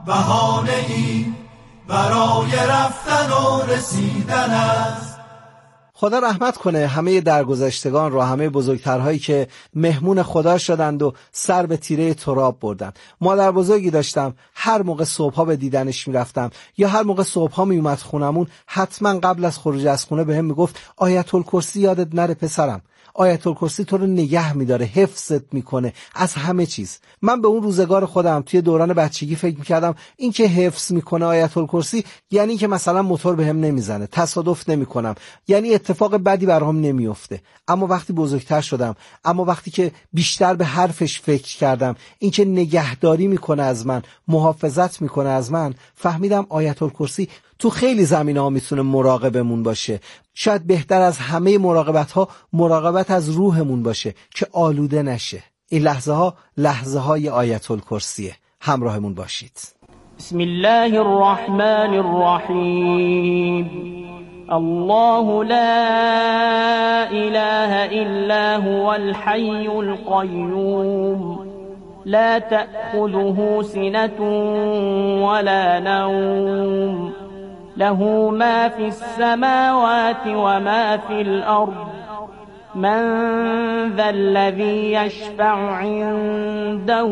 بهانه‌ای برای رفتن و رسیدن است. خدا رحمت کنه همه درگذشتگان رو، همه بزرگترهایی که مهمون خدا شدند و سر به تیره تراب بردن. مادر بزرگی داشتم، هر موقع صبحا به دیدنش میرفتم یا هر موقع صبحا میومد خونمون، حتما قبل از خروج از خونه بهم میگفت آیت الکرسی یادت نره پسرم، آیت الکرسی تو رو نگه میداره، حفظت میکنه از همه چیز. من به اون روزگار خودم توی دوران بچگی فکر میکردم این که حفظ میکنه آیت الکرسی یعنی که مثلا موتور بهم نمیزنه، تصادف نمیکنم، یعنی اتفاق بدی برام نمیفته. اما وقتی بزرگتر شدم، اما وقتی که بیشتر به حرفش فکر کردم، این که نگهداری میکنه از من، محافظت میکنه از من، فهمیدم آیت الکرسی تو خیلی زمینه‌ها میتونه مراقبمون باشه. شاید بهتر از همه مراقبت‌ها مراقبت از روحمون باشه که آلوده نشه. این لحظه های آیت الکرسیه. همراهمون باشید. بسم الله الرحمن الرحیم. الله لا اله الا هو الحي القيوم لا تأخذه سنة ولا نوم له ما في السماوات وما في الأرض من ذا الذي يشفع عنده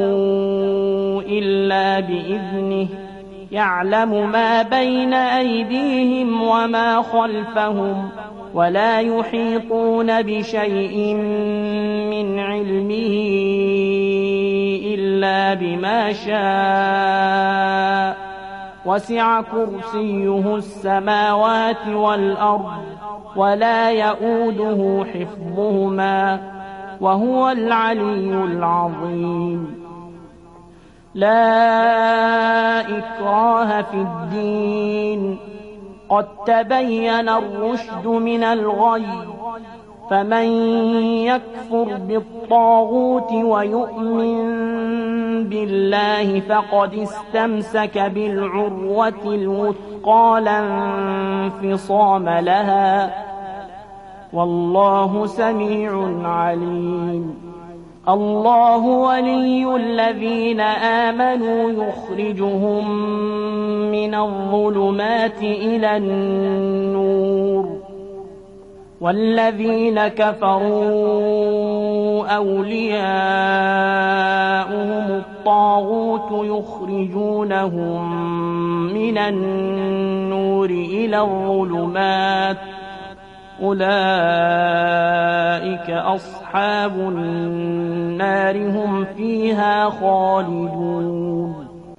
إلا بإذنه يعلم ما بين أيديهم وما خلفهم ولا يحيطون بشيء من علمه إلا بما شاء وسع كرسيه السماوات والأرض ولا يؤوده حفظهما وهو العلي العظيم لا إكراه في الدين قد تبين الرشد من الغي فمن يكفر بالطاغوت ويؤمن بالله فقد استمسك بالعروة الوثقى لا انفصام لها والله سميع عليم الله ولي الذين آمنوا يخرجهم من الظلمات إلى النور والذين كفروا أولياؤهم الطاغوت يخرجونهم من النور إلى الظلمات أولئك أصحاب النار هم فيها خالدون.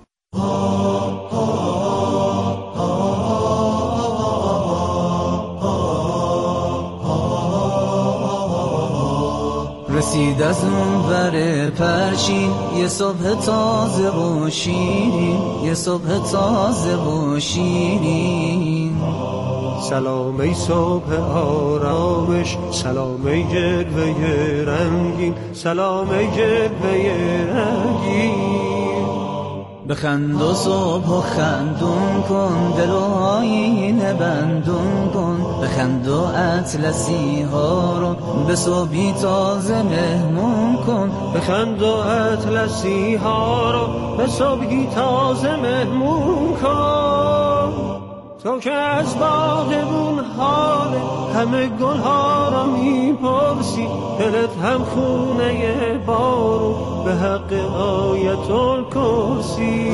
رسید از اون ور پرشین یه صبح تازه و شیرین، یه صبح تازه و شیرین. سلام ای صبح آرامش، سلام ای جلوه رنگین، سلام ای جلوه رنگین. بخند و صبح و خندون کن، دل و آینه بندون کن. بخند و اطلسی ها رو به صبحی تازه مهمون کن. بخند و اطلسی ها رو به صبحی تازه مهمون کن. تو که از باغبون حال همه گل ها را میپرسی، دلت هم خونه بارو به حق آیت الکرسی.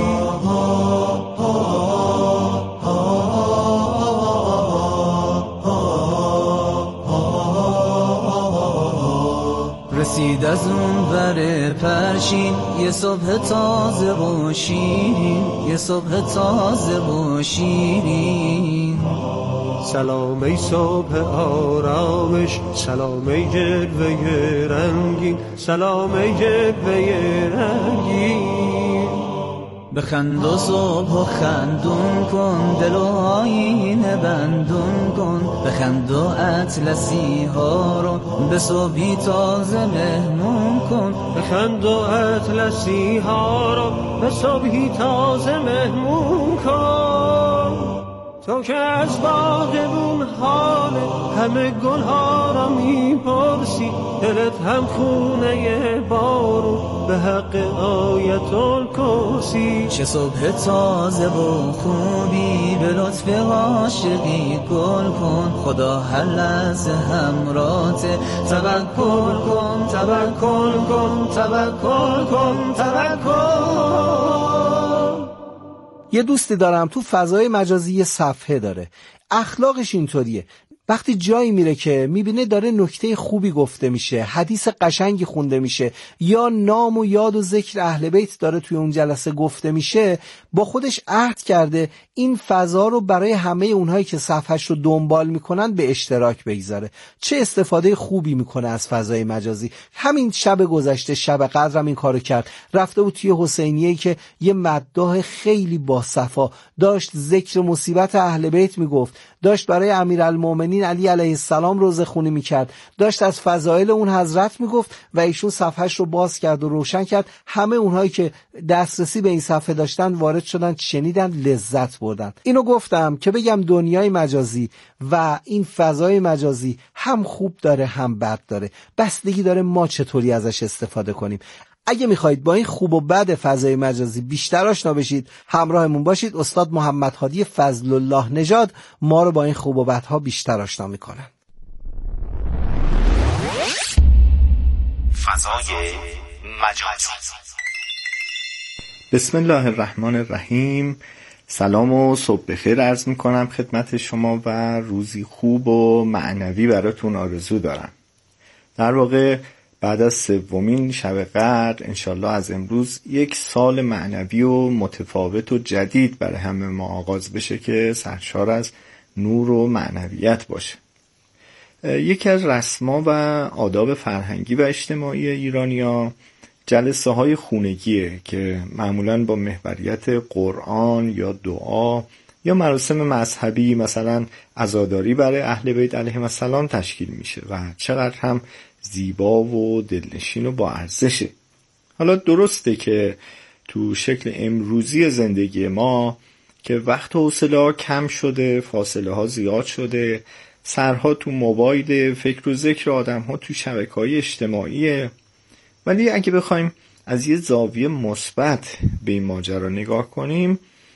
رسید از اون ور پرشین یه صبح تازه و شیرین، یه صبح تازه و شیرین. سلام ای صبح آرامش، سلام ای جلوه رنگین، سلام ای جلوه رنگین. بخند و صبح و خندون کن، دل و آینه بندون کن. بخند و اطلسی ها رو به صبحی تازه مهمون کن. بخند و اطلسی ها رو به صبحی تازه مهمون کن. تو که از باغبون حال همه گل ها را میپرسی، دلت هم خونه بارون به حق آیت الکرسی. چه صبح تازه و خوبی به لطف عاشقی گل کن، خدا هر لحظه همراهت، توکل کن توکل کن توکل کن توکل. یه دوستی دارم تو فضای مجازی یه صفحه داره، اخلاقش اینطوریه، وقتی جایی میره که میبینه داره نکته خوبی گفته میشه، حدیث قشنگی خونده میشه یا نام و یاد و ذکر اهل بیت داره توی اون جلسه گفته میشه، با خودش عهد کرده این فضا رو برای همه اونهایی که صفحش رو دنبال میکنن به اشتراک بگذاره. چه استفاده خوبی میکنه از فضای مجازی. همین شب گذشته، شب قدرم این کارو کرد، رفته بود توی حسینیه‌ای که یه مداح خیلی باصفا داشت ذکر مصیبت اهل بیت میگفت، داشت برای امیرالمومنین علی علیه السلام روزه خونی میکرد، داشت از فضائل اون حضرت میگفت و ایشون صفحش رو باز کرد و روشن کرد. همه اونهایی که دسترسی به این صفحه داشتن وارد شدن، شنیدن، لذت بردن. اینو گفتم که بگم دنیای مجازی و این فضای مجازی هم خوب داره هم بد داره، بستگی داره ما چطوری ازش استفاده کنیم. اگه میخواید با این خوب و بد فضای مجازی بیشتر آشنا بشید، همراهمون باشید. استاد محمد هادی فضل الله نژاد ما رو با این خوب و بدها بیشتر آشنا میکنن. فضای مجازی. بسم الله الرحمن الرحیم. سلام و صبح بخیر عرض میکنم خدمت شما و روزی خوب و معنوی براتون آرزو دارم. در واقع بعد از سومین شب قدر انشالله از امروز یک سال معنوی و متفاوت و جدید برای همه ما آغاز بشه که سرشار از نور و معنویت باشه. یکی از رسما و آداب فرهنگی و اجتماعی ایرانی‌ها جلسه های خونگیه که معمولاً با محوریت قرآن یا دعا یا مراسم مذهبی مثلا عزاداری برای اهل بیت علیهم السلام تشکیل میشه و چقدر هم زیبا و دلنشین و با ارزشه. حالا درسته که تو شکل امروزی زندگی ما که وقت و حوصله ها کم شده، فاصله ها زیاد شده، سرها تو موبایل، فکر و ذکر آدم ها تو شبکه‌های اجتماعیه، ولی اگه بخوایم از یه زاویه مثبت به این ماجرا نگاه کنیم،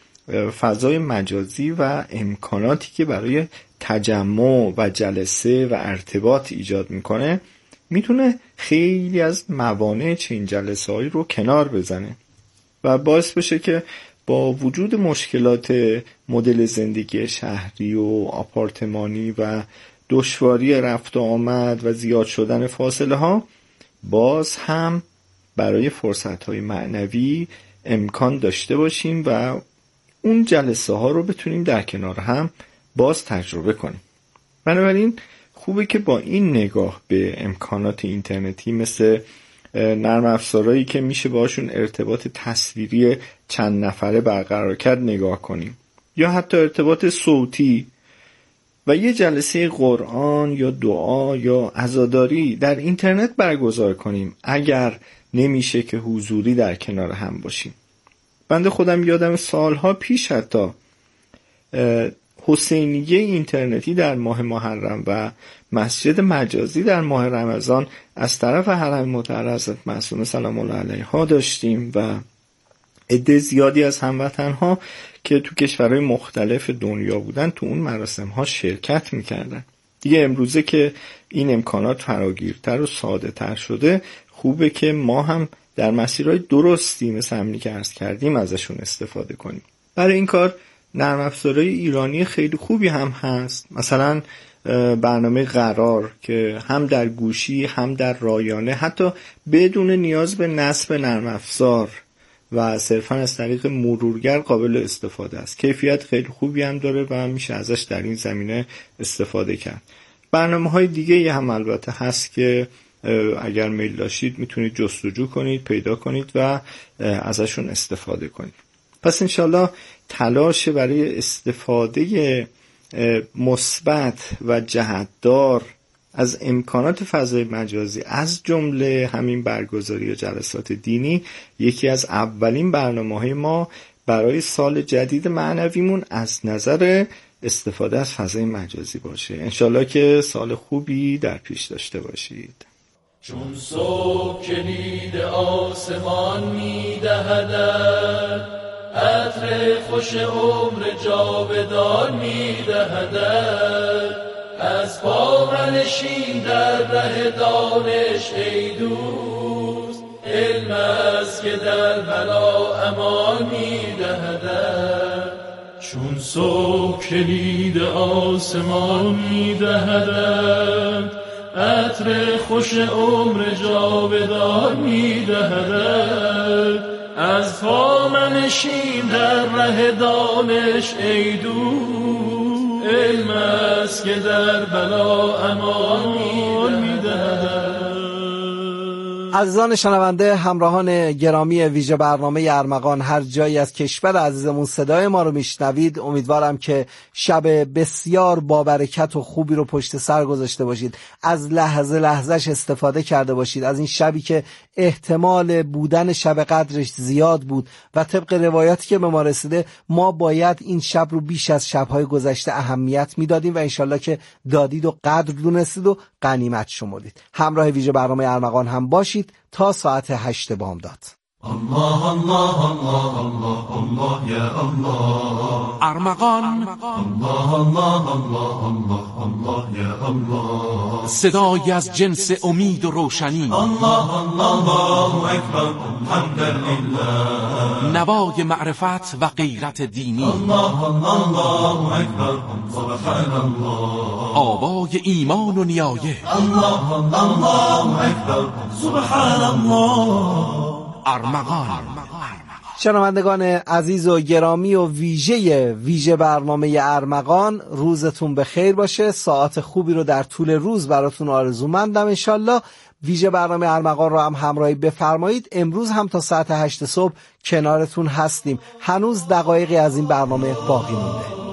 فضای مجازی و امکاناتی که برای تجمع و جلسه و ارتباط ایجاد میکنه میتونه خیلی از موانع چنین جلسه‌هایی رو کنار بزنه و باعث بشه که با وجود مشکلات مدل زندگی شهری و آپارتمانی و دشواری رفت و آمد و زیاد شدن فاصله ها، باز هم برای فرصت‌های معنوی امکان داشته باشیم و اون جلسه ها رو بتونیم در کنار هم باز تجربه کنیم. بنابراین خوبه که با این نگاه به امکانات اینترنتی مثل نرم افزارهایی که میشه باشون ارتباط تصویری چند نفره برقرار کرد نگاه کنیم، یا حتی ارتباط صوتی و یه جلسه قرآن یا دعا یا عزاداری در اینترنت برگزار کنیم اگر نمیشه که حضوری در کنار هم باشیم. بنده خودم یادم سالها پیش حتی حسینیه اینترنتی در ماه محرم و مسجد مجازی در ماه رمضان از طرف حرم مطهر حضرت معصومه سلام الله علیها داشتیم و عده زیادی از هموطنها که تو کشورهای مختلف دنیا بودن تو اون مراسم ها شرکت میکردن. دیگه امروزه که این امکانات فراگیرتر و ساده تر شده، خوبه که ما هم در مسیرهای درستی مثل همینی که عرض کردیم ازشون استفاده کنیم. برای این کار نرم افزارهای ایرانی خیلی خوبی هم هست، مثلا برنامه قرار که هم در گوشی هم در رایانه حتی بدون نیاز به نصب نرم افزار و صرفا از طریق مرورگر قابل استفاده است. کیفیت خیلی خوبی هم داره و میشه ازش در این زمینه استفاده کرد. برنامه‌های دیگه هم البته هست که اگر میل داشتید میتونید جستجو کنید، پیدا کنید و ازشون استفاده کنید. پس انشالله تلاش برای استفاده مثبت و جهتدار از امکانات فضای مجازی از جمله همین برگزاری جلسات دینی یکی از اولین برنامه‌های ما برای سال جدید معنویمون از نظر استفاده از فضای مجازی باشه. انشالله که سال خوبی در پیش داشته باشید. چون صبح کلید آسمان میدهدد، عطر خوش عمر جاودان میدهدد. از پا منشین در ره دانش ای دوست، علم است که در بلا امان میدهدد. چون صبح کلید آسمان میدهدد، عطر خوش عمر جاودان میدهدد. از پا منشین در ره دانش ای دوست، علم است که در بلا امان میدهد. عزیزان شنونده، همراهان گرامی ویژه برنامه ارمغان، هر جایی از کشور عزیزمون صدای ما رو میشنوید، امیدوارم که شب بسیار بابرکت و خوبی رو پشت سر گذاشته باشید، از لحظه لحظهش استفاده کرده باشید، از این شبی که احتمال بودن شب قدرش زیاد بود و طبق روایاتی که به ما رسیده ما باید این شب رو بیش از شب‌های گذشته اهمیت میدادیم و انشالله که دادید و قدر دونستید و غنیمت شمردید. همراه ویژه برنامه ارمغان هم باشید تا ساعت 8 بامداد. الله الله الله الله الله یا الله ارمغان. الله الله الله الله الله یا الله. صدایی از جنس امید و روشنی. الله الله اکبر حمدا لله. نوای معرفت و غیرت دینی. الله الله اکبر سبحان الله. آوای ایمان و نیایه. الله الله اکبر سبحان الله. ارمغان. شنوندگان عزیز و گرامی و ویژه برنامه ارمغان، روزتون بخیر باشه. ساعت خوبی رو در طول روز براتون آرزومندم انشالله. ویژه برنامه ارمغان رو هم همراهی بفرمایید. امروز هم تا ساعت 8 صبح کنارتون هستیم. هنوز دقایقی از این برنامه باقی مونده.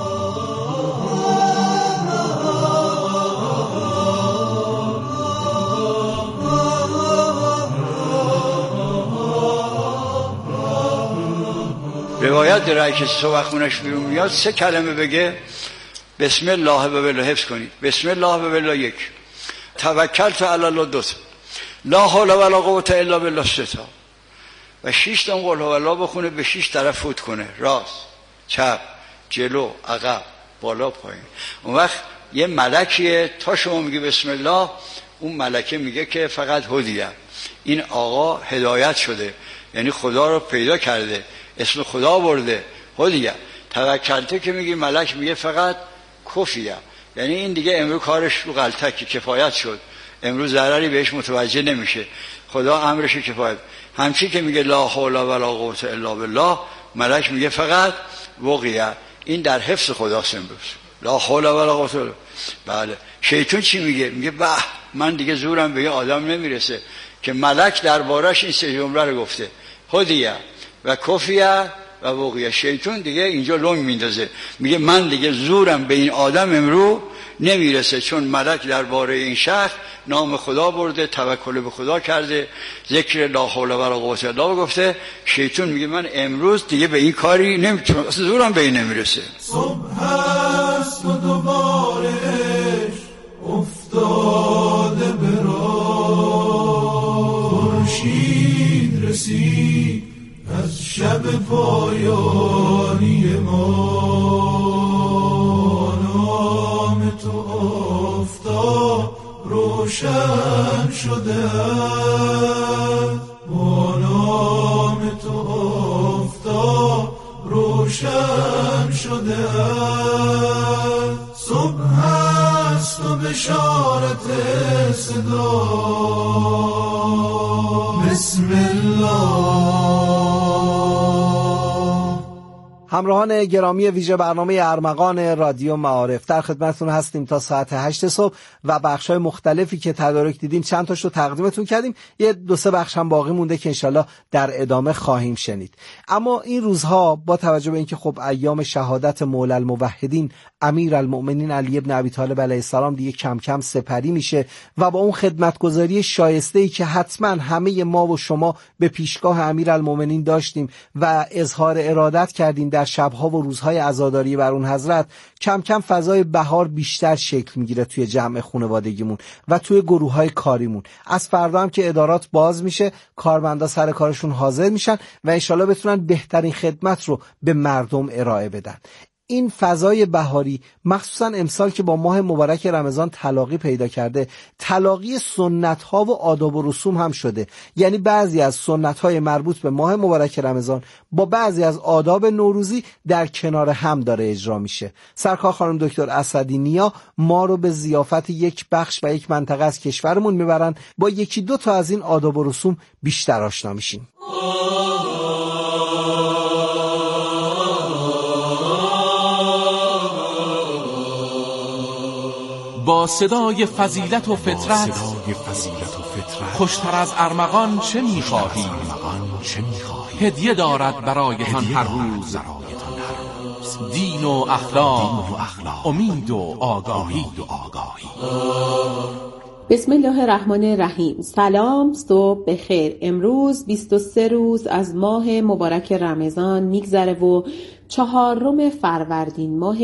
روایت داره که صبح خونش بیرون میاد 3 کلمه بگه بسم الله و بالله حفظ کنید. بسم الله و بالله 1، توکلت علی الله 2، لا حول ولا قوة الا بالله 3 و 6 تا قل هو الله بخونه، به 6 طرف فوت کنه، راست چپ جلو عقب بالا پایین. اون وقت یه ملکیه تا شما میگی بسم الله، اون ملکه میگه که فقط هدیه، این آقا هدایت شده، یعنی خدا رو پیدا کرده، اسم خدا برده. هدیه توکلته که میگی ملک میگه فقط کفیه، یعنی این دیگه امروز کارش رو غلطکی کفایت شد، امروز ضرری بهش متوجه نمیشه، خدا امرش کفایت. همچی که میگه لا حول ولا قوة الا بالله، ملک میگه فقط وقیه، این در حفظ خداست امروز. لا حول ولا قوة. بله. شیطان چی میگه؟ میگه به من دیگه زورم به آدم نمیرسه، که ملک دربارش این 3 جمله رو گفته، هدیه و کفیه و وقیه. شیطان دیگه اینجا لنگ میندازه، میگه من دیگه زورم به این آدم امرو نمیرسه، چون ملک درباره این شخص نام خدا برده، توکل به خدا کرده، ذکر لا حول ولا قوة الا بالله گفته. شیطان میگه من امروز دیگه به این کاری نمیتونم، زورم به این نمیرسه. صبح است و دوباره افتاده به راه، خورشید رسید از شب پایانی ما، نام تو افتاد روشن شده، با نام تو افتاد روشن شده. صبح است و بشارت صدا، بسم الله. همراهان گرامی ویژه برنامه ارمغان رادیو معارف، در خدمتتون هستیم تا ساعت 8 صبح و بخش‌های مختلفی که تدارک دیدیم چند تاش رو تقدیمتون کردیم. یه 2-3 بخش هم باقی مونده که انشالله در ادامه خواهیم شنید. اما این روزها با توجه به اینکه خب ایام شهادت مولا الموحدین امیرالمؤمنین علی بن ابی طالب علیه السلام دیگه کم کم سپری میشه و با اون خدمتگزاری شایسته‌ای که حتما همه ما و شما به پیشگاه امیرالمؤمنین داشتیم و اظهار ارادت کردیم در شبها و روزهای عزاداری بر اون حضرت کم کم فضای بهار بیشتر شکل میگیره توی جمع خانوادگیمون و توی گروه‌های کاریمون. از فردا هم که ادارات باز میشه، کارمندا سر کارشون حاضر میشن و انشالله بتونن بهترین خدمت رو به مردم ارائه بدن. این فضای بهاری مخصوصا امسال که با ماه مبارک رمضان تلاقی پیدا کرده، تلاقی سنت‌ها و آداب و رسوم هم شده. یعنی بعضی از سنت‌های مربوط به ماه مبارک رمضان با بعضی از آداب نوروزی در کنار هم داره اجرا میشه. سرکار خانم دکتر اسدی نیا ما رو به ضیافت یک بخش و یک منطقه از کشورمون میبرن، با یکی دو تا از این آداب و رسوم بیشتر آشنا میشیم. با صدای فضیلت و فطرت خوشتر از ارمغان چه می‌خواهی؟ هدیه دارد برایتان هر روز دین و اخلاق، امید و آگاهی. بسم الله الرحمن الرحیم. سلام، صبح بخیر. امروز 23 روز از ماه مبارک رمضان میگذره و 4 فروردین ماه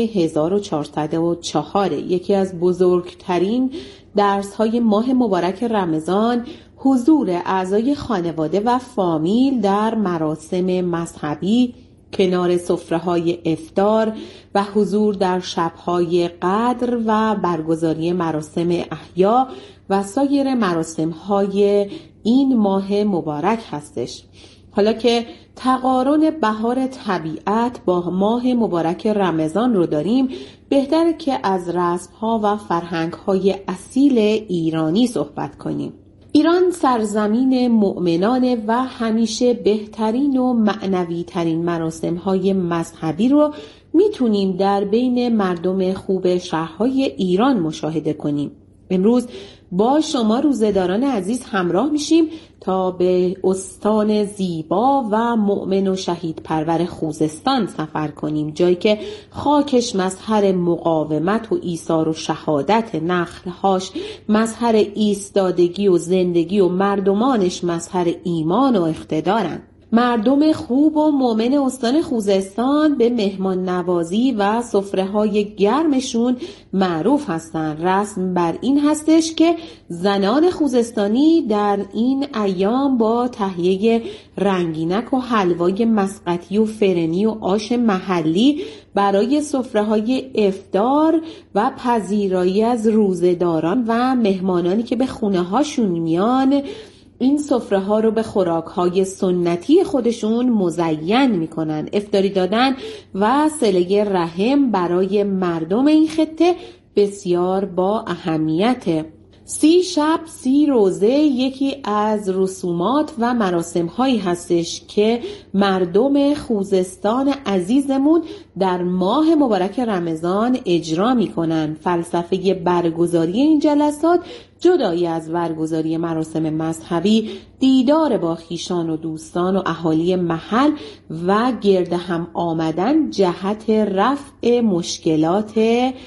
1404. یکی از بزرگترین درس‌های ماه مبارک رمضان حضور اعضای خانواده و فامیل در مراسم مذهبی کنار سفره‌های افطار و حضور در شب‌های قدر و برگزاری مراسم احیا و سایر مراسم‌های این ماه مبارک هستش. حالا که تقارن بهار طبیعت با ماه مبارک رمضان رو داریم، بهتره که از رسم‌ها و فرهنگ‌های اصیل ایرانی صحبت کنیم. ایران سرزمین مؤمنانه و همیشه بهترین و معنوی ترین مراسم‌های مذهبی رو میتونیم در بین مردم خوب شهرهای ایران مشاهده کنیم. امروز با شما روزه‌داران عزیز همراه میشیم تا به استان زیبا و مؤمن و شهید پرور خوزستان سفر کنیم، جایی که خاکش مظهر مقاومت و ایثار و شهادت، نخلهاش مظهر ایستادگی و زندگی و مردمانش مظهر ایمان و اقتدارن. مردم خوب و مؤمن استان خوزستان به مهمان نوازی و سفره‌های گرمشون معروف هستن. رسم بر این هستش که زنان خوزستانی در این ایام با تهیه رنگینک و حلوای مسقطی و فرنی و آش محلی برای سفره‌های افطار و پذیرایی از روزه‌داران و مهمانانی که به خونه‌هاشون میان، این سفره ها رو به خوراک های سنتی خودشون مزین میکنن. افطاری دادن و صله رحم برای مردم این خطه بسیار با اهمیته. 30 شب 30 روزه یکی از رسومات و مراسم هایی هستش که مردم خوزستان عزیزمون در ماه مبارک رمضان اجرا میکنن. فلسفه برگزاری این جلسات جدایی از برگزاری مراسم مذهبی، دیدار با خویشان و دوستان و اهالی محل و گرد هم آمدن جهت رفع مشکلات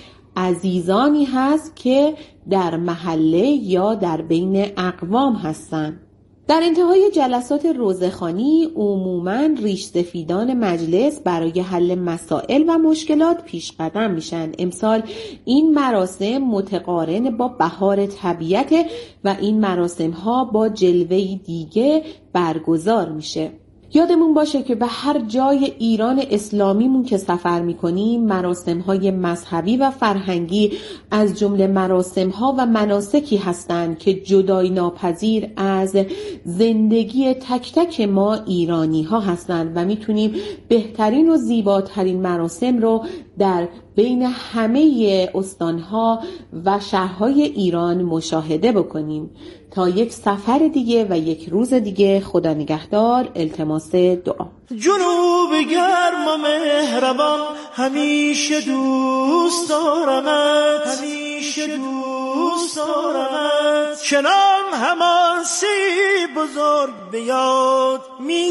عزیزانی هست که در محله یا در بین اقوام هستند. در انتهای جلسات روزه‌خوانی عموماً ریش سفیدان مجلس برای حل مسائل و مشکلات پیش قدم میشن. امسال این مراسم متقارن با بهار طبیعت و این مراسم ها با جلوه‌ای دیگه برگزار میشه. یادمون باشه که به هر جای ایران اسلامیمون که سفر میکنیم، مراسم‌های مذهبی و فرهنگی از جمله مراسم‌ها و مناسکی هستند که جدایی ناپذیر از زندگی تک تک ما ایرانی‌ها هستند و میتونیم بهترین و زیباترین مراسم رو در بین همه استانها و شهرهای ایران مشاهده بکنیم. تا یک سفر دیگه و یک روز دیگه، خدا نگهدار. التماس دعا. جنوب گرم و مهربان همیشه دوست دارمت، همیشه دوست دارمت. چنان همان سی بزرگ به یاد می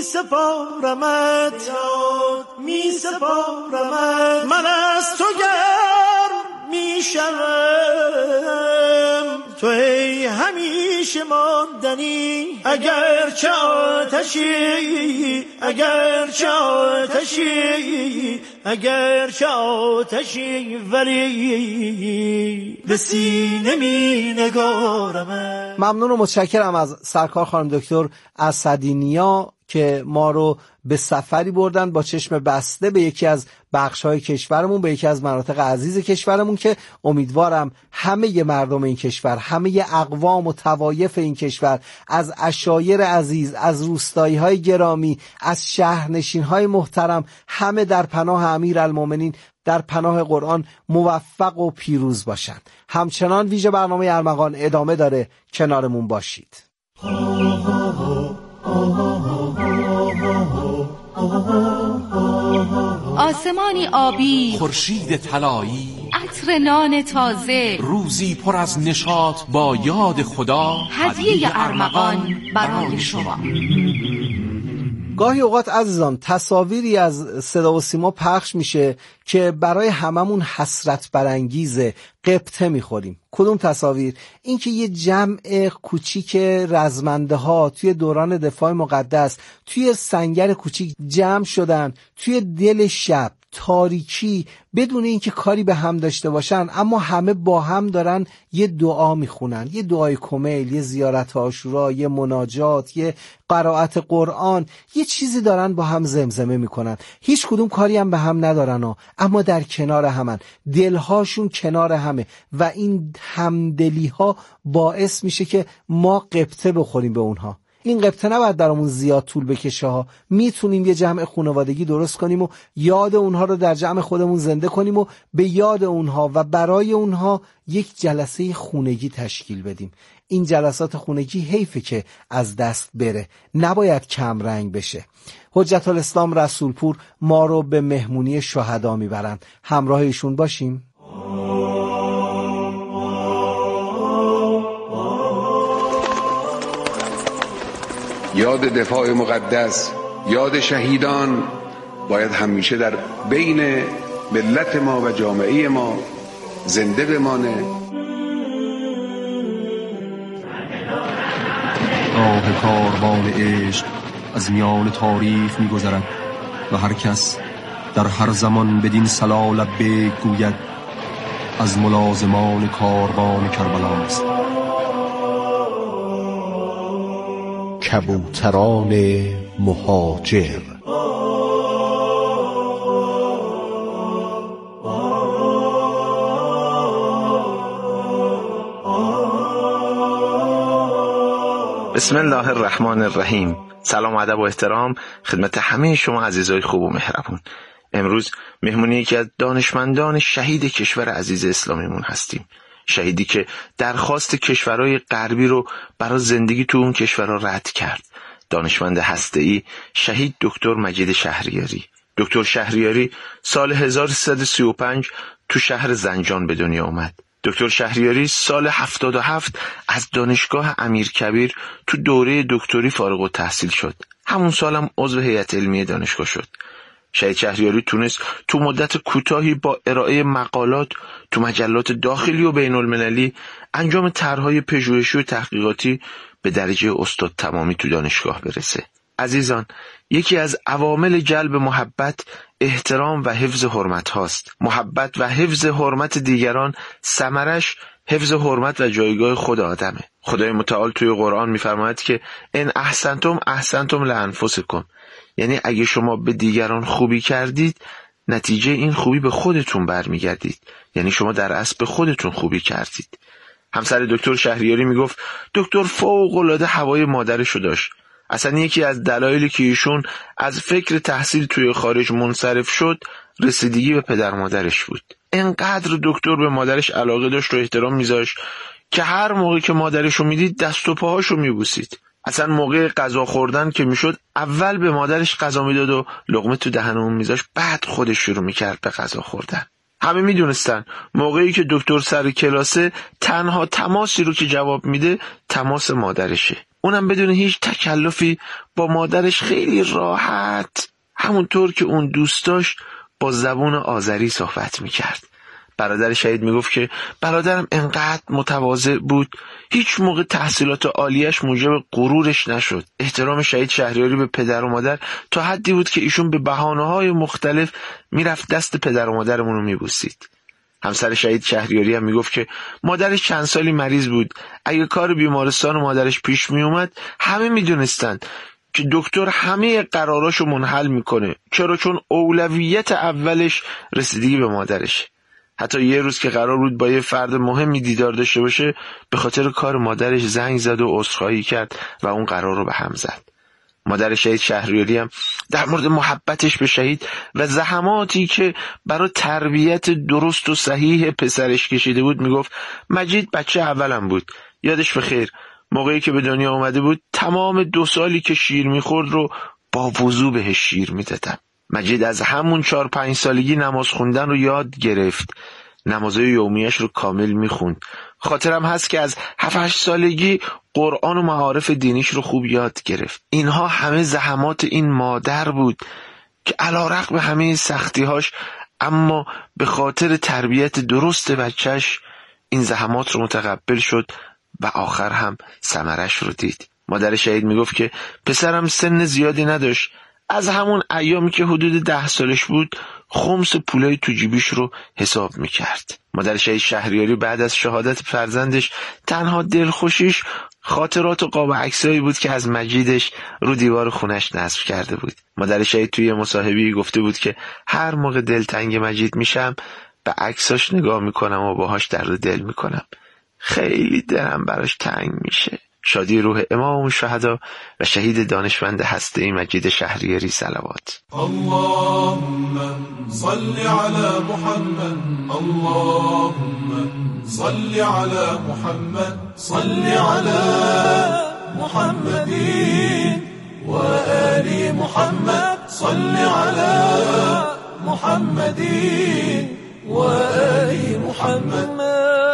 سپارمت، می سپارمت. من از تو گرم می شوم، تو ای همیشه همیشه ماندنی، اگر چه آتشی، اگر چه آتشی، اگر چه آتشی، ولی به سینه می نگارم. ممنون و متشکرم از سرکار خانم دکتر اسدی‌نیا که ما رو به سفری بردن با چشم بسته به یکی از بخش‌های کشورمون، به یکی از مناطق عزیز کشورمون که امیدوارم همه مردم این کشور، همه اقوام و طوایف این کشور، از عشایر عزیز، از روستایی‌های گرامی، از شهرنشین‌های محترم، همه در پناه امیرالمومنین، در پناه قرآن موفق و پیروز باشند. همچنان ویژه برنامه ارمغان ادامه داره، کنارمون باشید. آسمانی آبی، خورشید طلایی، عطر نان تازه، روزی پر از نشاط با یاد خدا، هدیه ارمغان برای شما. گاهی اوقات عزیزان تصاویری از صدا و سیما پخش میشه که برای هممون حسرت برانگیزه، قبطه میخوریم. کدوم تصاویر؟ این که یه جمع کوچیک رزمنده ها توی دوران دفاع مقدس توی سنگر کوچیک جمع شدن توی دل شب تاریکی، بدون اینکه کاری به هم داشته باشن، اما همه با هم دارن یه دعا میخونن، یه دعای کمیل، یه زیارت عاشورا، یه مناجات، یه قرائت قرآن، یه چیزی دارن با هم زمزمه میکنن. هیچ کدوم کاری هم به هم ندارن اما در کنار همن، دلهاشون کنار همه و این همدلی ها باعث میشه که ما قبطه بخوریم به اونها. این قبطه نباید برامون زیاد طول بکشه ها. میتونیم یه جمع خانوادگی درست کنیم و یاد اونها رو در جمع خودمون زنده کنیم و به یاد اونها و برای اونها یک جلسه خونگی تشکیل بدیم. این جلسات خونگی حیفه که از دست بره، نباید کم رنگ بشه. حجت الاسلام رسولپور ما رو به مهمونی شهدا میبرند. همراه ایشون باشیم. یاد دفاع مقدس، یاد شهیدان باید همیشه در بین ملت ما و جامعه ما زنده بمانه. راه کاروان عشق از میان تاریخ می‌گذرد و هر کس در هر زمان بدین صلا لبیک گوید از ملازمان کاروان کربلاست. کبوتران مهاجر. بسم الله الرحمن الرحیم. سلام و ادب و احترام خدمت همه شما عزیزای خوب و مهربون. امروز مهمونی یکی از دانشمندان شهید کشور عزیز اسلامیمون هستیم. شهیدی که درخواست کشورهای غربی رو برای زندگی تو اون کشورها رد کرد. دانشمند هسته‌ای شهید دکتر مجید شهریاری. دکتر شهریاری سال 1335 تو شهر زنجان به دنیا اومد. دکتر شهریاری سال 77 از دانشگاه امیرکبیر تو دوره دکتری فارغ التحصیل شد. همون سالم عضو هیئت علمی دانشگاه شد. شهید شهریاری تونست تو مدت کوتاهی با ارائه مقالات تو مجلات داخلی و بین المللی انجام طرح‌های پژوهشی و تحقیقاتی به درجه استاد تمامی تو دانشگاه برسه. عزیزان، یکی از عوامل جلب محبت احترام و حفظ حرمت هاست. محبت و حفظ حرمت دیگران ثمرش حفظ حرمت و جایگاه خود آدمه. خدای متعال توی قرآن می‌فرماید که ان احسنتم احسنتم لانفسکم، یعنی اگه شما به دیگران خوبی کردید نتیجه این خوبی به خودتون برمیگردید، یعنی شما در اصل به خودتون خوبی کردید. همسر دکتر شهریاری میگفت دکتر فوق‌العاده هوای مادرشو داشت. اصلا یکی از دلایلی که ایشون از فکر تحصیل توی خارج منصرف شد رسیدگی به پدر مادرش بود. انقدر دکتر به مادرش علاقه داشت و احترام میذاشت که هر موقع که مادرشو میدید دست و پاهاشو میبوسید. اصلا موقع غذا خوردن که میشد اول به مادرش غذا میداد و لقمه تو دهن اون میذاشت، بعد خودش شروع میکرد به غذا خوردن. همه میدونستن موقعی که دکتر سر کلاسه تنها تماسی رو که جواب میده تماس مادرشه، اونم بدون هیچ تکلفی با مادرش خیلی راحت، همونطور که اون دوست داشت با زبون آذری صحبت میکرد. برادر شهید میگفت که برادرم انقدر متواضع بود، هیچ موقع تحصیلات عالیش موجب غرورش نشد. احترام شهید شهریاری به پدر و مادر تا حدی بود که ایشون به بهانه‌های مختلف میرفت دست پدر و مادرمون رو میبوسید. همسر شهید شهریاری هم میگفت که مادرش چند سالی مریض بود. اگه کار بیمارستان و مادرش پیش میومد همه میدونستن که دکتر همه قراراشو منحل میکنه. چرا؟ چون اولویت اولش رسیدگی به مادرش. حتی یه روز که قرار بود با یه فرد مهمی دیدار داشته باشه، به خاطر کار مادرش زنگ زد و عذرخواهی کرد و اون قرار رو به هم زد. مادر شهید شهریاری هم در مورد محبتش به شهید و زحماتی که برای تربیت درست و صحیح پسرش کشیده بود میگفت مجید بچه اولم بود. یادش بخیر موقعی که به دنیا اومده بود تمام 2 سالی که شیر میخورد رو با وضو بهش شیر میدادم. مجید از همون 4-5 سالگی نماز خوندن رو یاد گرفت. نمازهای یومیش رو کامل میخوند. خاطرم هست که از 7-8 سالگی قرآن و معارف دینیش رو خوب یاد گرفت. اینها همه زحمات این مادر بود که علیرغم همه سختی‌هاش اما به خاطر تربیت درست بچهش این زحمات رو متقبل شد و آخر هم ثمرش رو دید. مادر شهید میگفت که پسرم سن زیادی نداشت. از همون ایامی که حدود 10 سالش بود خمس پولای تو جیبیش رو حساب میکرد. مادر شهید شهریاری بعد از شهادت فرزندش تنها دلخوشیش خاطرات و قاب عکسایی بود که از مجیدش رو دیوار خونش نصب کرده بود. مادر شهید توی مصاحبه‌ای گفته بود که هر موقع دلتنگ مجید میشم به عکساش نگاه میکنم و باهاش درد دل میکنم. خیلی دلم براش تنگ میشه. شادی روح امام شهدا و شهید دانشمند هسته مجید شهریاری صلوات. اللهم صل على محمد، اللهم صل على محمد، صل على محمد و آل محمد، صل على محمد و آل محمد.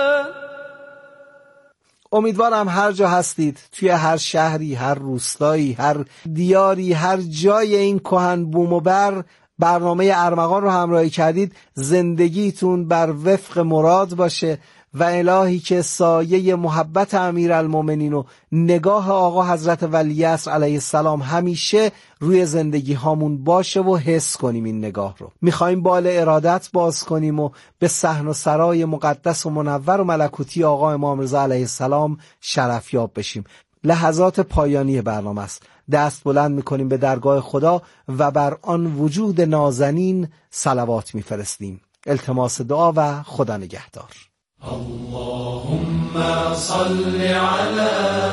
امیدوارم هر جا هستید، توی هر شهری، هر روستایی، هر دیاری، هر جای این کهن بوم و بر برنامه ارمغان رو همراهی کردید، زندگیتون بر وفق مراد باشه و الهی که سایه محبت امیرالمومنین و نگاه آقا حضرت ولیعصر علیه السلام همیشه روی زندگی هامون باشه و حس کنیم این نگاه رو. میخوایم بال ارادت باز کنیم و به صحن و سرای مقدس و منور و ملکوتی آقا امام رضا علیه السلام شرفیاب بشیم. لحظات پایانی برنامه است. دست بلند میکنیم به درگاه خدا و بر آن وجود نازنین صلوات میفرستیم. التماس دعا و خدا نگهدار. اللهم صل على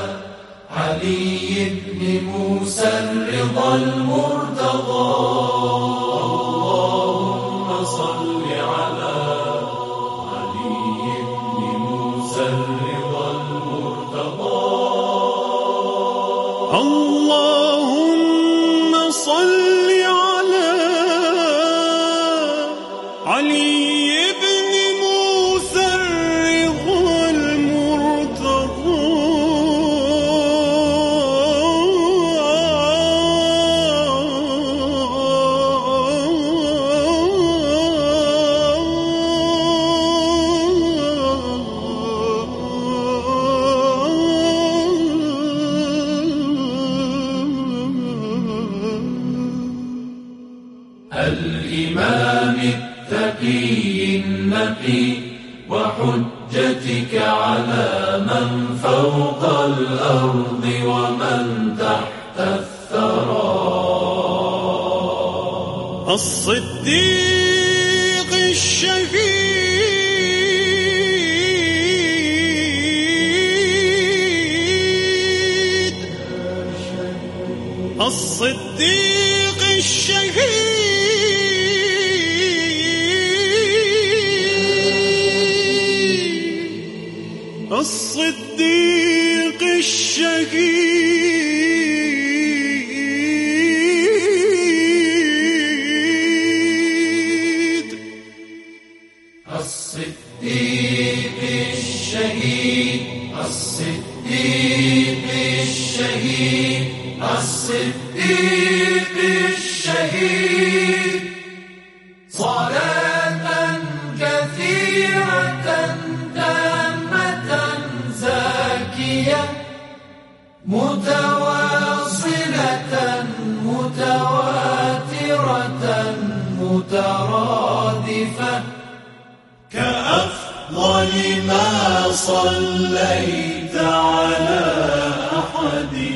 علي بن موسى الرضا المرتضى، اللهم صل على علي بن موسى الرضا المرتضى، اللهم صل على علي الإمام التقي النقي وحجتك على من فوق الأرض ومن تحت الثرى، الصديق الشهيد، الصديق الشهيد، الصديق الشهيد، الصديق الشهيد، الصديق الشهيد، الصديق الشهيد. مترادفة كأفضل ما صليت على أحد